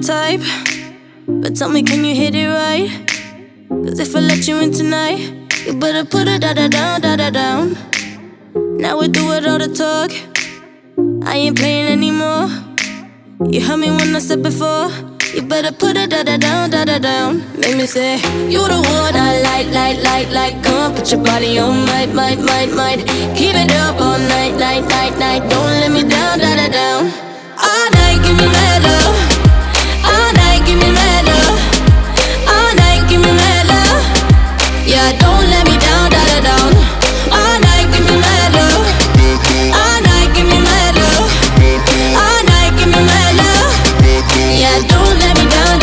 type, but tell me, can you hit it right? Cause if I let you in tonight, you better put it down, down. Now we do it all the talk, I ain't playing anymore. You heard me when I said before, you better put it down, down. Make me say, you the one I like. Come on, put your body on might. Keep it up all night. Don't let me down, down. All night, give me mad love. All night, give me mad love. All night, give me mad love. Yeah, don't let me down, down. All night, give me mad love. All night, give me mad love. All night, give me mad love. Yeah, don't let me down,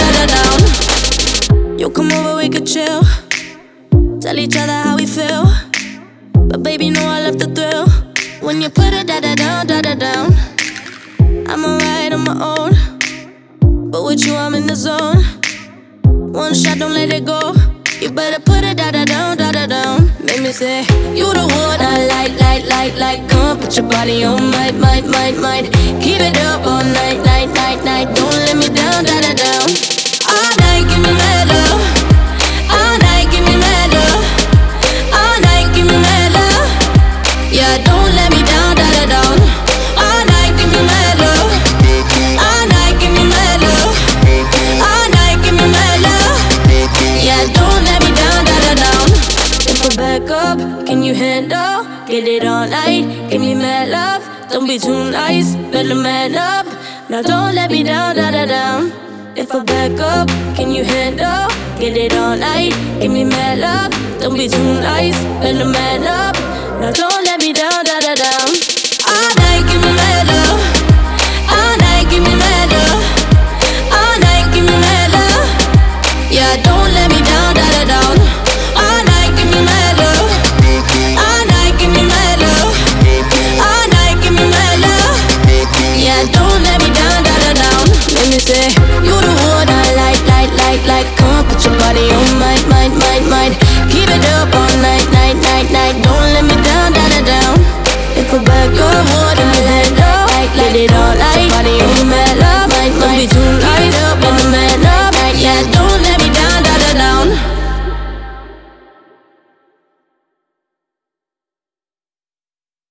down. You come over, we could chill. Tell each other how we feel. But baby, know I love the thrill. When you put it down. I'm alright on my own, but with you I'm in the zone. One shot, don't let it go. You better put it down. Make me say, you the one I like. Come on, put your body on might. Keep it up all night. Don't let me down, down. All night, give me mad love. All night, give me mad love. All night, give me mad love. Yeah, don't let me down, down. All night, give me mad love. All night, give me mad love. All night, give me mad love. Yeah, don't let me down, down. If I back up, can you handle? Get it all night, give me mad love. Don't be too nice, better man up. Now don't let me down, down. If I back up, can you handle? Get it all night, give me mad love. Don't be too nice, better man up. Now don't let me down, down. All night, give me mad love. All night, give me mad love. All night, give me mad love. Yeah, don't let me down, down. All night, give me mad love. All night, give me mad love. All night, give me mad love. Yeah, don't let me down, down. Let me say, you the one I like. Come on, put your body on might. Keep it up all night.